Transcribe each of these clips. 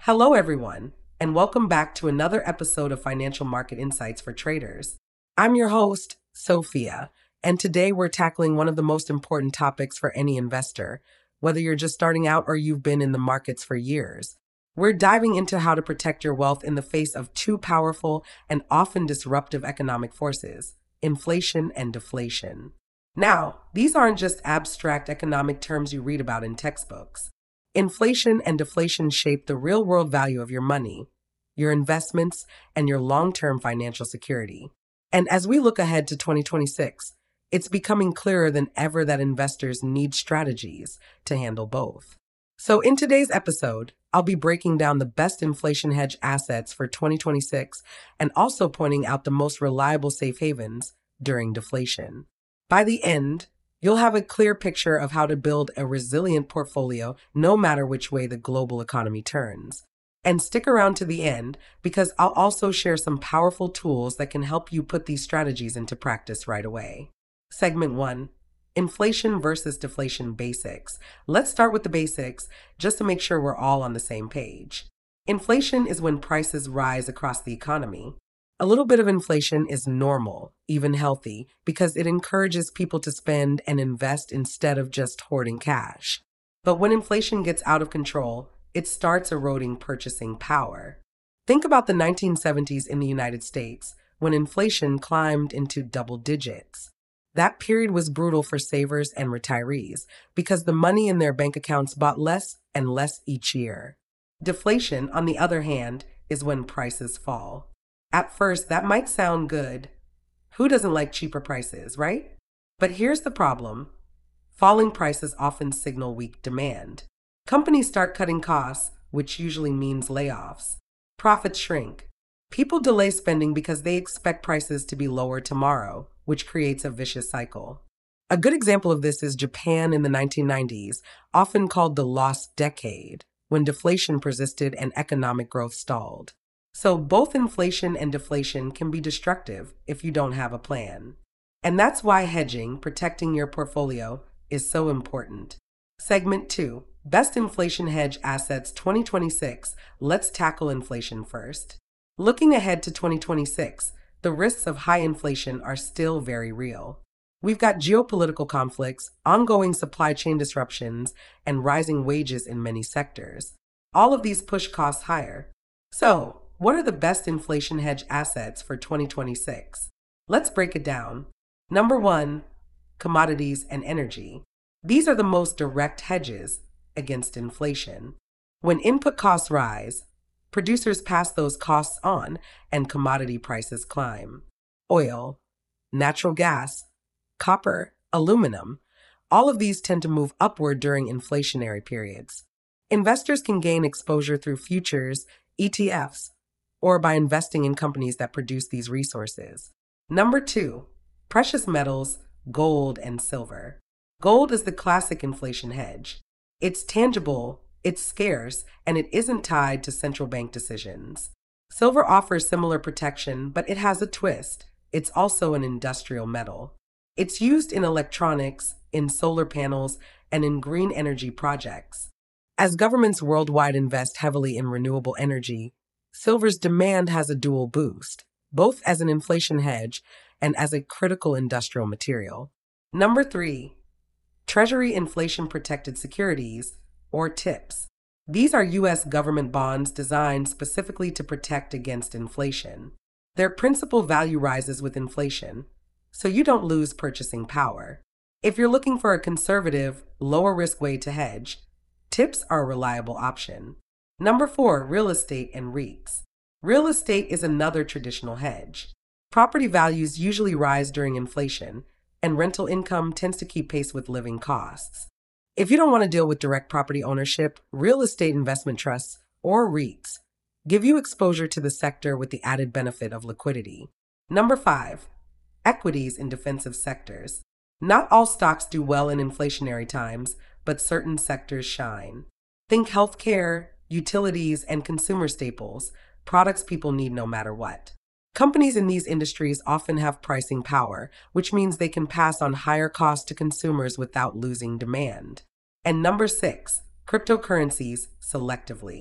Hello, everyone, and welcome back to another episode of Financial Market Insights for Traders. I'm your host, Sophia, and today we're tackling one of the most important topics for any investor, whether you're just starting out or you've been in the markets for years. We're diving into how to protect your wealth in the face of two powerful and often disruptive economic forces, inflation and deflation. Now, these aren't just abstract economic terms you read about in textbooks. Inflation and deflation shape the real world value of your money, your investments, and your long term financial security. And as we look ahead to 2026, it's becoming clearer than ever that investors need strategies to handle both. So, in today's episode, I'll be breaking down the best inflation hedge assets for 2026 and also pointing out the most reliable safe havens during deflation. By the end, you'll have a clear picture of how to build a resilient portfolio no matter which way the global economy turns. And stick around to the end because I'll also share some powerful tools that can help you put these strategies into practice right away. Segment 1. Inflation versus deflation basics. Let's start with the basics just to make sure we're all on the same page. Inflation is when prices rise across the economy. A little bit of inflation is normal, even healthy, because it encourages people to spend and invest instead of just hoarding cash. But when inflation gets out of control, it starts eroding purchasing power. Think about the 1970s in the United States, when inflation climbed into double digits. That period was brutal for savers and retirees because the money in their bank accounts bought less and less each year. Deflation, on the other hand, is when prices fall. At first, that might sound good. Who doesn't like cheaper prices, right? But here's the problem. Falling prices often signal weak demand. Companies start cutting costs, which usually means layoffs. Profits shrink. People delay spending because they expect prices to be lower tomorrow, which creates a vicious cycle. A good example of this is Japan in the 1990s, often called the lost decade, when deflation persisted and economic growth stalled. So both inflation and deflation can be destructive if you don't have a plan. And that's why hedging, protecting your portfolio, is so important. Segment 2, Best Inflation Hedge Assets 2026. Let's tackle inflation first. Looking ahead to 2026, the risks of high inflation are still very real. We've got geopolitical conflicts, ongoing supply chain disruptions, and rising wages in many sectors. All of these push costs higher. So, what are the best inflation hedge assets for 2026? Let's break it down. Number 1, commodities and energy. These are the most direct hedges against inflation. When input costs rise, producers pass those costs on and commodity prices climb. Oil, natural gas, copper, aluminum, all of these tend to move upward during inflationary periods. Investors can gain exposure through futures, ETFs, or by investing in companies that produce these resources. Number 2, precious metals, gold and silver. Gold is the classic inflation hedge. It's tangible, it's scarce, and it isn't tied to central bank decisions. Silver offers similar protection, but it has a twist. It's also an industrial metal. It's used in electronics, in solar panels, and in green energy projects. As governments worldwide invest heavily in renewable energy, silver's demand has a dual boost, both as an inflation hedge and as a critical industrial material. Number 3, Treasury Inflation Protected Securities, or TIPS. These are U.S. government bonds designed specifically to protect against inflation. Their principal value rises with inflation, so you don't lose purchasing power. If you're looking for a conservative, lower risk way to hedge, TIPS are a reliable option. Number 4, real estate and REITs. Real estate is another traditional hedge. Property values usually rise during inflation, and rental income tends to keep pace with living costs. If you don't want to deal with direct property ownership, real estate investment trusts, or REITs, give you exposure to the sector with the added benefit of liquidity. Number 5, equities in defensive sectors. Not all stocks do well in inflationary times, but certain sectors shine. Think healthcare, utilities, and consumer staples, products people need no matter what. Companies in these industries often have pricing power, which means they can pass on higher costs to consumers without losing demand. And number 6, cryptocurrencies selectively.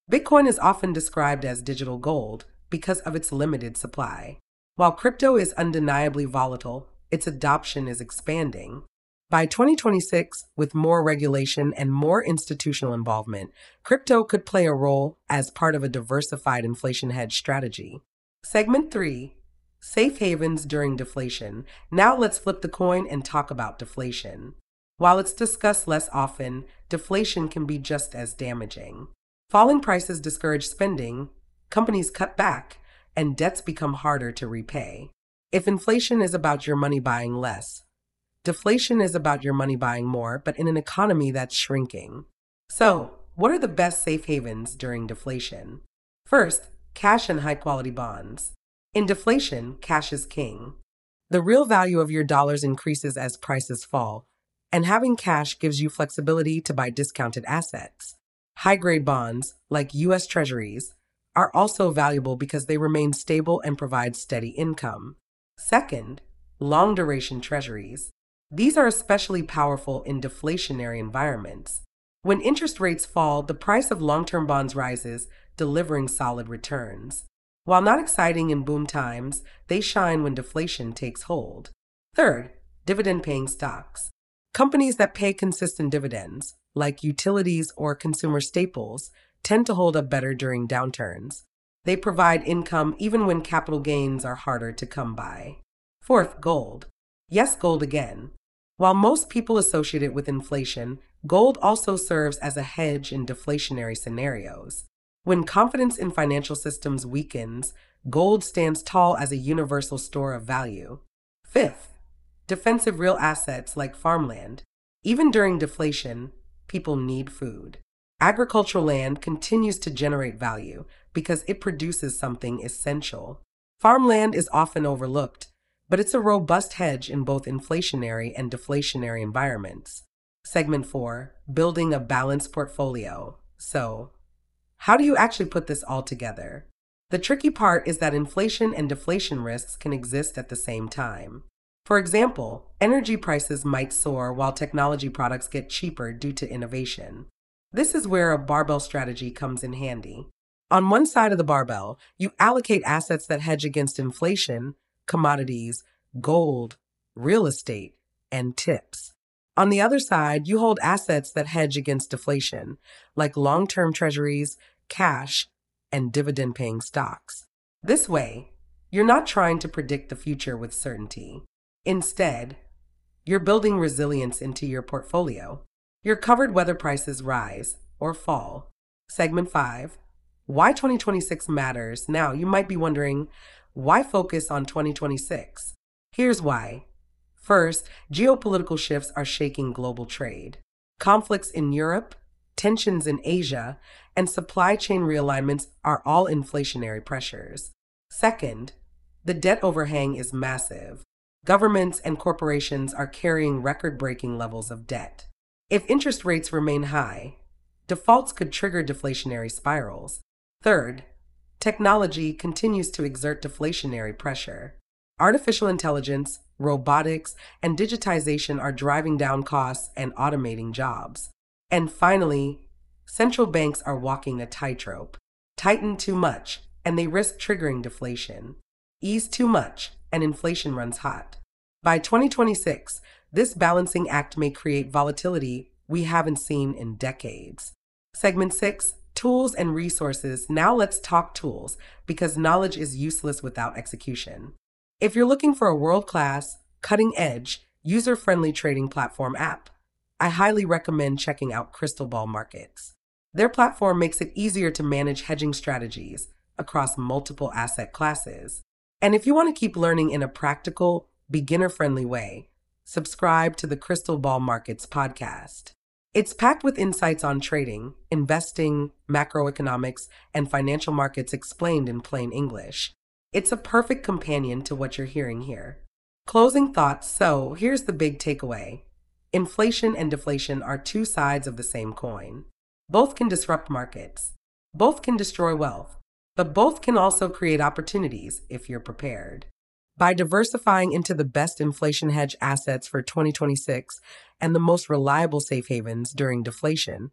Bitcoin is often described as digital gold because of its limited supply. While crypto is undeniably volatile, its adoption is expanding. By 2026, with more regulation and more institutional involvement, crypto could play a role as part of a diversified inflation hedge strategy. Segment 3: Safe havens during deflation. Now let's flip the coin and talk about deflation. While it's discussed less often, deflation can be just as damaging. Falling prices discourage spending, companies cut back, and debts become harder to repay. If inflation is about your money buying less, deflation is about your money buying more, but in an economy that's shrinking. So, what are the best safe havens during deflation? First, cash and high quality bonds. In deflation, cash is king. The real value of your dollars increases as prices fall, and having cash gives you flexibility to buy discounted assets. High grade bonds, like U.S. Treasuries, are also valuable because they remain stable and provide steady income. Second, long duration treasuries. These are especially powerful in deflationary environments. When interest rates fall, the price of long term bonds rises, delivering solid returns. While not exciting in boom times, they shine when deflation takes hold. Third, dividend paying stocks. Companies that pay consistent dividends, like utilities or consumer staples, tend to hold up better during downturns. They provide income even when capital gains are harder to come by. Fourth, gold. Yes, gold again. While most people associate it with inflation, gold also serves as a hedge in deflationary scenarios. When confidence in financial systems weakens, gold stands tall as a universal store of value. Fifth, defensive real assets like farmland. Even during deflation, people need food. Agricultural land continues to generate value because it produces something essential. Farmland is often overlooked, but it's a robust hedge in both inflationary and deflationary environments. Segment 4: Building a balanced portfolio. So, how do you actually put this all together? The tricky part is that inflation and deflation risks can exist at the same time. For example, energy prices might soar while technology products get cheaper due to innovation. This is where a barbell strategy comes in handy. On one side of the barbell, you allocate assets that hedge against inflation, commodities, gold, real estate, and tips. On the other side, you hold assets that hedge against deflation, like long-term treasuries, cash, and dividend-paying stocks. This way, you're not trying to predict the future with certainty. Instead, you're building resilience into your portfolio. You're covered whether prices rise or fall. Segment 5: Why 2026 matters. Now, you might be wondering, why focus on 2026? Here's why. First, geopolitical shifts are shaking global trade. Conflicts in Europe, tensions in Asia, and supply chain realignments are all inflationary pressures. Second, the debt overhang is massive. Governments and corporations are carrying record-breaking levels of debt. If interest rates remain high, defaults could trigger deflationary spirals. Third, technology continues to exert deflationary pressure. Artificial intelligence, robotics, and digitization are driving down costs and automating jobs. And finally, central banks are walking a tightrope. Tighten too much, and they risk triggering deflation. Ease too much, and inflation runs hot. By 2026, this balancing act may create volatility we haven't seen in decades. Segment 6: Tools and resources. Now let's talk tools, because knowledge is useless without execution. If you're looking for a world-class, cutting-edge, user-friendly trading platform app, I highly recommend checking out Crystal Ball Markets. Their platform makes it easier to manage hedging strategies across multiple asset classes. And if you want to keep learning in a practical, beginner-friendly way, subscribe to the Crystal Ball Markets podcast. It's packed with insights on trading, investing, macroeconomics, and financial markets explained in plain English. It's a perfect companion to what you're hearing here. Closing thoughts. So, here's the big takeaway. Inflation and deflation are two sides of the same coin. Both can disrupt markets. Both can destroy wealth. But both can also create opportunities if you're prepared. By diversifying into the best inflation hedge assets for 2026 and the most reliable safe havens during deflation,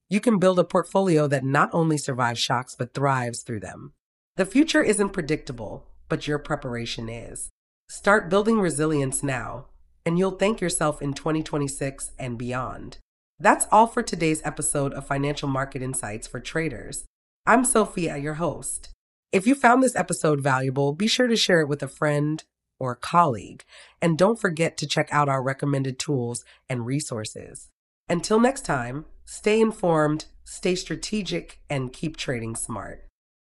you can build a portfolio that not only survives shocks but thrives through them. The future isn't predictable, but your preparation is. Start building resilience now, and you'll thank yourself in 2026 and beyond. That's all for today's episode of Financial Market Insights for Traders. I'm Sophia, your host. If you found this episode valuable, be sure to share it with a friend or a colleague, and don't forget to check out our recommended tools and resources. Until next time, stay informed, stay strategic, and keep trading smart.